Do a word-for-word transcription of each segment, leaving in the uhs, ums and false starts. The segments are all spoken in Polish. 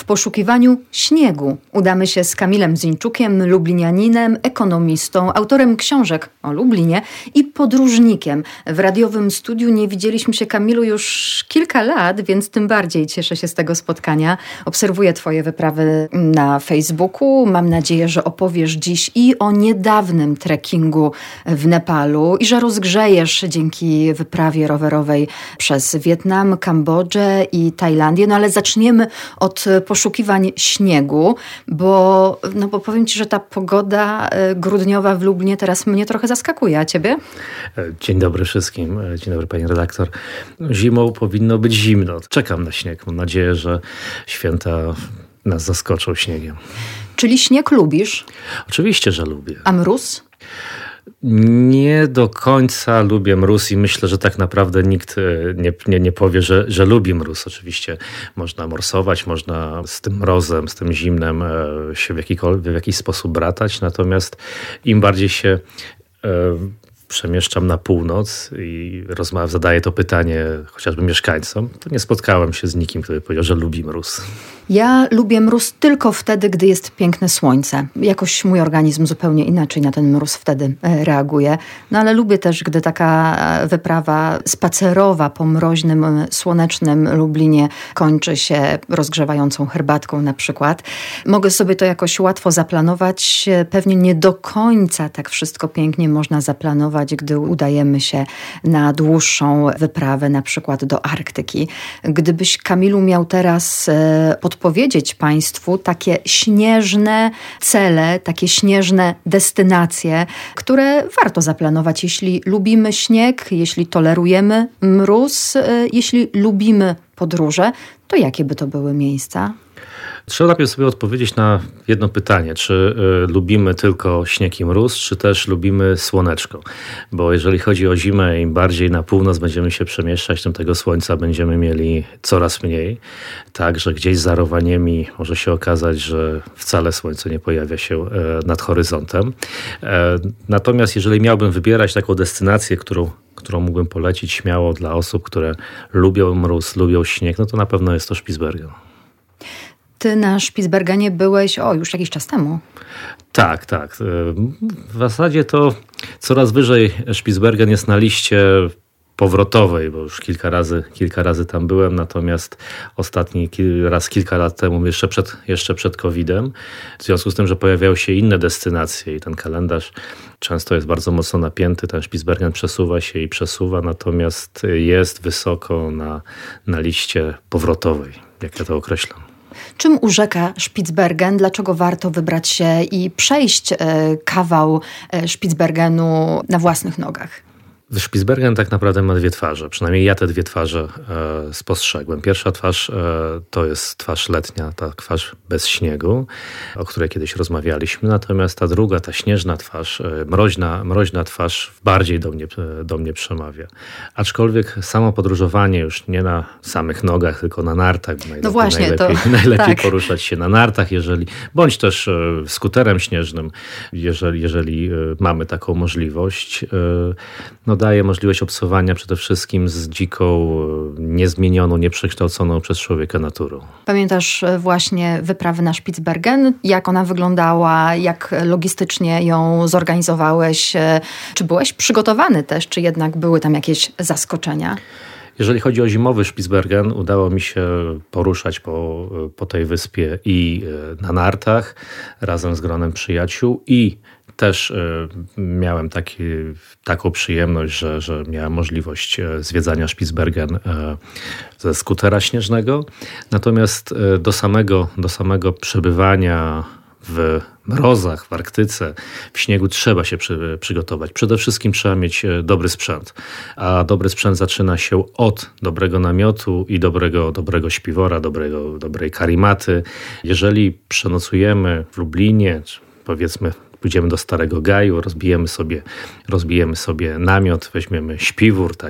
poszukiwaniu śniegu udamy się z Kamilem Zińczukiem, lublinianinem, ekonomistą, autorem książek o Lublinie i podróżnikiem. W radiowym studiu nie widzieliśmy się, Kamilu, już kilka lat, więc tym bardziej cieszę się z tego spotkania. Obserwuję twoje wyprawy na Facebooku. Mam nadzieję, że opowiesz dziś i o niedawnym trekkingu w Nepalu i że rozgrzejesz dzięki wyprawie rowerowej przez Wietnam, Kambodżę i Tajlandię. No ale zaczniemy od poszukiwań śniegu, bo, no bo powiem ci, że ta pogoda grudniowa w Lublinie teraz mnie trochę zaskakuje. A ciebie? Dzień dobry wszystkim. Dzień dobry, pani redaktor. Zimą powinno być zimno. Czekam na śnieg. Mam nadzieję, że święta nas zaskoczą śniegiem. Czyli śnieg lubisz? Oczywiście, że lubię. A mróz? Nie do końca lubię mróz i myślę, że tak naprawdę nikt nie, nie, nie powie, że, że lubi mróz. Oczywiście można morsować, można z tym mrozem, z tym zimnem się w, w jakiś sposób bratać, natomiast im bardziej się e, przemieszczam na północ i rozmawiam, zadaję to pytanie chociażby mieszkańcom, to nie spotkałem się z nikim, kto by powiedział, że lubi mróz. Ja lubię mróz tylko wtedy, gdy jest piękne słońce. Jakoś mój organizm zupełnie inaczej na ten mróz wtedy reaguje. No ale lubię też, gdy taka wyprawa spacerowa po mroźnym, słonecznym Lublinie kończy się rozgrzewającą herbatką na przykład. Mogę sobie to jakoś łatwo zaplanować. Pewnie nie do końca tak wszystko pięknie można zaplanować, gdy udajemy się na dłuższą wyprawę, na przykład do Arktyki. Gdybyś, Kamilu, miał teraz pod powiedzieć państwu takie śnieżne cele, takie śnieżne destynacje, które warto zaplanować, jeśli lubimy śnieg, jeśli tolerujemy mróz, jeśli lubimy podróże, to jakie by to były miejsca? Trzeba najpierw sobie odpowiedzieć na jedno pytanie, czy y, lubimy tylko śnieg i mróz, czy też lubimy słoneczko. Bo jeżeli chodzi o zimę, im bardziej na północ będziemy się przemieszczać, tym tego słońca będziemy mieli coraz mniej. Także gdzieś za Rowaniemi może się okazać, że wcale słońce nie pojawia się e, nad horyzontem. E, natomiast jeżeli miałbym wybierać taką destynację, którą którą mógłbym polecić śmiało dla osób, które lubią mróz, lubią śnieg, no to na pewno jest to Spitsbergen. Ty na Spitsbergenie byłeś, o, już jakiś czas temu. Tak, tak. W zasadzie to coraz wyżej Spitsbergen jest na liście powrotowej, bo już kilka razy, kilka razy tam byłem, natomiast ostatni raz kilka lat temu, jeszcze przed, jeszcze przed kowidem, w związku z tym, że pojawiały się inne destynacje i ten kalendarz często jest bardzo mocno napięty, ten Spitsbergen przesuwa się i przesuwa, natomiast jest wysoko na, na liście powrotowej, jak ja to określam. Czym urzeka Spitsbergen? Dlaczego warto wybrać się i przejść kawał Spitsbergenu na własnych nogach? Spitsbergen tak naprawdę ma dwie twarze. Przynajmniej ja te dwie twarze e, spostrzegłem. Pierwsza twarz e, to jest twarz letnia, ta twarz bez śniegu, o której kiedyś rozmawialiśmy. Natomiast ta druga, ta śnieżna twarz, e, mroźna, mroźna twarz bardziej do mnie, do mnie przemawia. Aczkolwiek samo podróżowanie już nie na samych nogach, tylko na nartach. Najlepiej, no właśnie, najlepiej, to, najlepiej tak. poruszać się na nartach, jeżeli, bądź też e, skuterem śnieżnym, jeżeli, jeżeli e, mamy taką możliwość. E, no daje możliwość obcowania przede wszystkim z dziką, niezmienioną, nieprzekształconą przez człowieka naturą. Pamiętasz właśnie wyprawę na Spitsbergen? Jak ona wyglądała? Jak logistycznie ją zorganizowałeś? Czy byłeś przygotowany też? Czy jednak były tam jakieś zaskoczenia? Jeżeli chodzi o zimowy Spitsbergen, udało mi się poruszać po, po tej wyspie i na nartach razem z gronem przyjaciół i też y, miałem taki, taką przyjemność, że, że miałem możliwość zwiedzania Spitsbergen y, ze skutera śnieżnego. Natomiast y, do samego, do samego przebywania w mrozach, w Arktyce, w śniegu trzeba się przy, przygotować. Przede wszystkim trzeba mieć dobry sprzęt. A dobry sprzęt zaczyna się od dobrego namiotu i dobrego, dobrego śpiwora, dobrego, dobrej karimaty. Jeżeli przenocujemy w Lublinie, czy powiedzmy pójdziemy do Starego Gaju, rozbijemy sobie, rozbijemy sobie namiot, weźmiemy śpiwór taki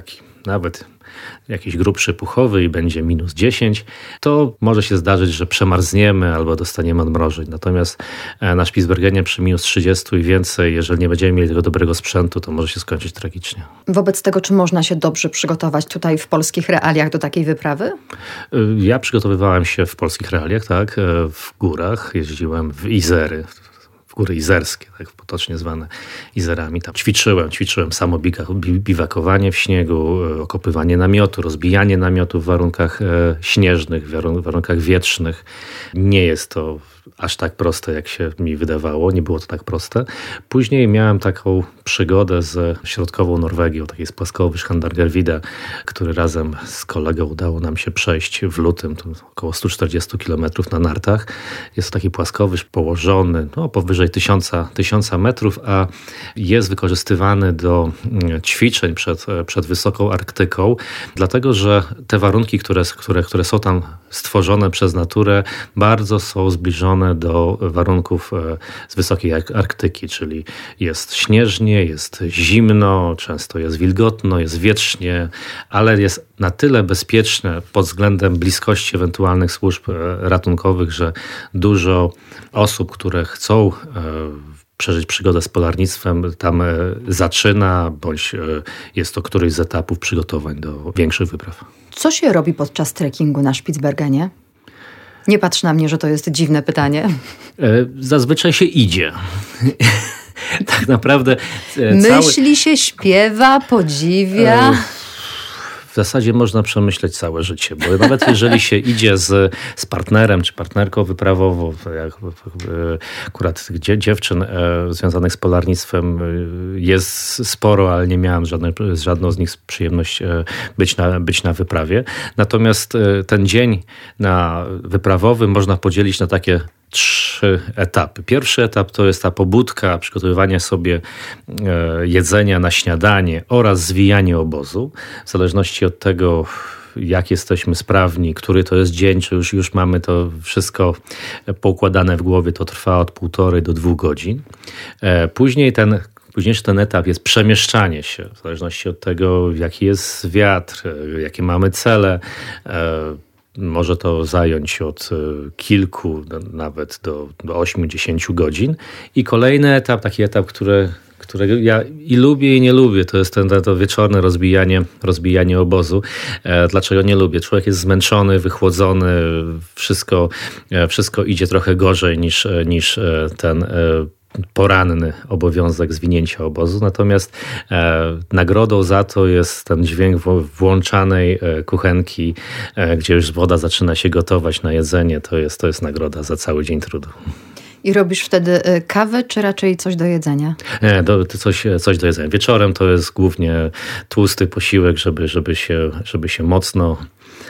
nawet jakiś grubszy puchowy i będzie minus dziesięć, to może się zdarzyć, że przemarzniemy albo dostaniemy odmrożeń. Natomiast na Spitsbergenie przy minus trzydziestu i więcej, jeżeli nie będziemy mieli tego dobrego sprzętu, to może się skończyć tragicznie. Wobec tego, czy można się dobrze przygotować tutaj w polskich realiach do takiej wyprawy? Ja przygotowywałem się w polskich realiach, tak, w górach. Jeździłem w Izery, góry izerskie, tak potocznie zwane Izerami. Tam ćwiczyłem, ćwiczyłem samo biwakowanie w śniegu, okopywanie namiotu, rozbijanie namiotu w warunkach śnieżnych, w warunkach wietrznych. Nie jest to aż tak proste, jak się mi wydawało. Nie było to tak proste. Później miałem taką przygodę z środkową Norwegią, taki z płaskowyż Handargervida, który razem z kolegą udało nam się przejść w lutym, to około sto czterdzieści kilometrów na nartach. Jest to taki płaskowyż położony no, powyżej tysiąca, tysiąca metrów, a jest wykorzystywany do ćwiczeń przed, przed wysoką Arktyką, dlatego że te warunki, które, które, które są tam stworzone przez naturę, bardzo są zbliżone do warunków z wysokiej Arktyki, czyli jest śnieżnie, jest zimno, często jest wilgotno, jest wietrznie, ale jest na tyle bezpieczne pod względem bliskości ewentualnych służb ratunkowych, że dużo osób, które chcą przeżyć przygodę z polarnictwem, tam zaczyna, bądź jest to któryś z etapów przygotowań do większych wypraw. Co się robi podczas trekkingu na Spitsbergenie? Nie patrz na mnie, że to jest dziwne pytanie. Zazwyczaj się idzie. Tak naprawdę... Myśli cały... się, śpiewa, podziwia... W zasadzie można przemyśleć całe życie, bo nawet jeżeli się idzie z, z partnerem czy partnerką wyprawową, jak akurat dziewczyn e, związanych z polarnictwem jest sporo, ale nie miałem żadnej, z żadną z nich przyjemność e, być, na, być na wyprawie. Natomiast e, ten dzień na wyprawowy można podzielić na takie trzy etapy. Pierwszy etap to jest ta pobudka, przygotowywanie sobie e, jedzenia na śniadanie oraz zwijanie obozu. W zależności od tego, jak jesteśmy sprawni, który to jest dzień, czy już, już mamy to wszystko poukładane w głowie, to trwa od półtorej do dwóch godzin. E, później ten Późniejszy ten etap jest przemieszczanie się, w zależności od tego, jaki jest wiatr, jakie mamy cele. E, Może to zająć od kilku nawet do, do ośmiu, dziesięciu godzin. I kolejny etap, taki etap, który, którego ja i lubię i nie lubię, to jest ten, to wieczorne rozbijanie, rozbijanie obozu. E, dlaczego nie lubię? Człowiek jest zmęczony, wychłodzony, wszystko, e, wszystko idzie trochę gorzej niż, niż ten e, poranny obowiązek zwinięcia obozu. Natomiast e, nagrodą za to jest ten dźwięk włączanej e, kuchenki, e, gdzie już woda zaczyna się gotować na jedzenie. To jest, to jest nagroda za cały dzień trudu. I robisz wtedy kawę, czy raczej coś do jedzenia? Nie, do, coś, coś do jedzenia. Wieczorem to jest głównie tłusty posiłek, żeby, żeby, się, żeby się mocno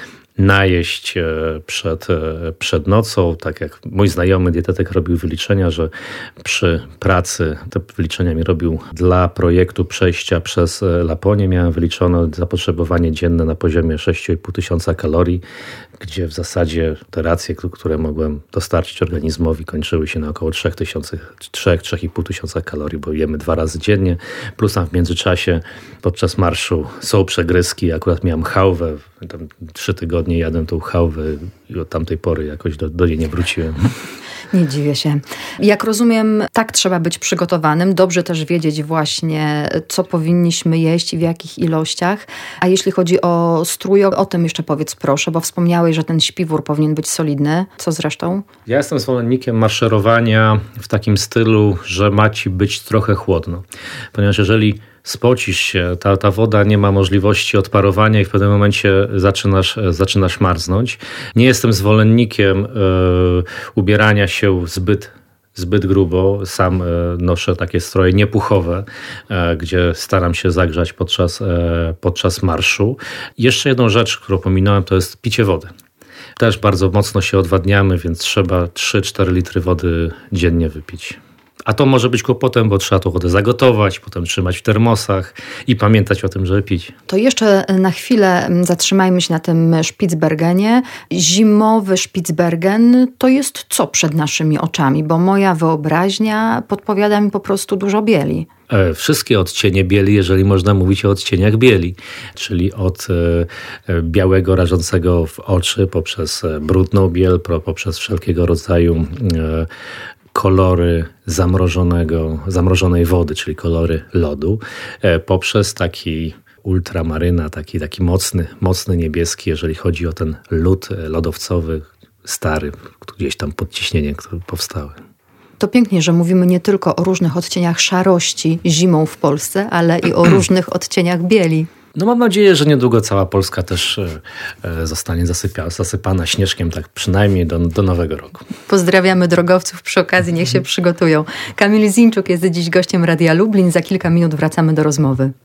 najeść przed, przed nocą. Tak jak mój znajomy dietetyk robił wyliczenia, że przy pracy, te wyliczenia mi robił dla projektu przejścia przez Laponię, miałem wyliczone zapotrzebowanie dzienne na poziomie sześć i pół tysiąca kalorii, gdzie w zasadzie te racje, które mogłem dostarczyć organizmowi, kończyły się na około trzy tysiące, trzy do trzech i pół tysiąca kalorii, bo jemy dwa razy dziennie, plus tam w międzyczasie podczas marszu są przegryzki. Akurat miałem chałwę, tam trzy tygodnie jadłem tą chałwę i od tamtej pory jakoś do, do niej nie wróciłem. Nie dziwię się. Jak rozumiem, tak trzeba być przygotowanym, dobrze też wiedzieć właśnie, co powinniśmy jeść i w jakich ilościach. A jeśli chodzi o strój, o tym jeszcze powiedz proszę, bo wspomniałeś, że ten śpiwór powinien być solidny. Co zresztą? Ja jestem zwolennikiem maszerowania w takim stylu, że ma ci być trochę chłodno. Ponieważ jeżeli spocisz się, ta, ta woda nie ma możliwości odparowania i w pewnym momencie zaczynasz, zaczynasz marznąć. Nie jestem zwolennikiem y, ubierania się zbyt zbyt grubo. Sam noszę takie stroje niepuchowe, gdzie staram się zagrzać podczas, podczas marszu. Jeszcze jedną rzecz, którą pominąłem, to jest picie wody. Też bardzo mocno się odwadniamy, więc trzeba trzy cztery litry wody dziennie wypić. A to może być kłopotem, bo trzeba to wodę zagotować, potem trzymać w termosach i pamiętać o tym, żeby pić. To jeszcze na chwilę zatrzymajmy się na tym Spitsbergenie. Zimowy Spitsbergen to jest co przed naszymi oczami? Bo moja wyobraźnia podpowiada mi po prostu dużo bieli. Wszystkie odcienie bieli, jeżeli można mówić o odcieniach bieli, czyli od białego rażącego w oczy poprzez brudną biel, poprzez wszelkiego rodzaju kolory zamrożonego, zamrożonej wody, czyli kolory lodu, poprzez taki ultramaryna, taki, taki mocny, mocny niebieski, jeżeli chodzi o ten lód lodowcowy, stary, gdzieś tam podciśnienie, które powstały. To pięknie, że mówimy nie tylko o różnych odcieniach szarości zimą w Polsce, ale i o różnych odcieniach bieli. No mam nadzieję, że niedługo cała Polska też zostanie zasypia, zasypana śnieżkiem, tak przynajmniej do, do nowego roku. Pozdrawiamy drogowców przy okazji, niech się przygotują. Kamil Zińczuk jest dziś gościem Radia Lublin. Za kilka minut wracamy do rozmowy.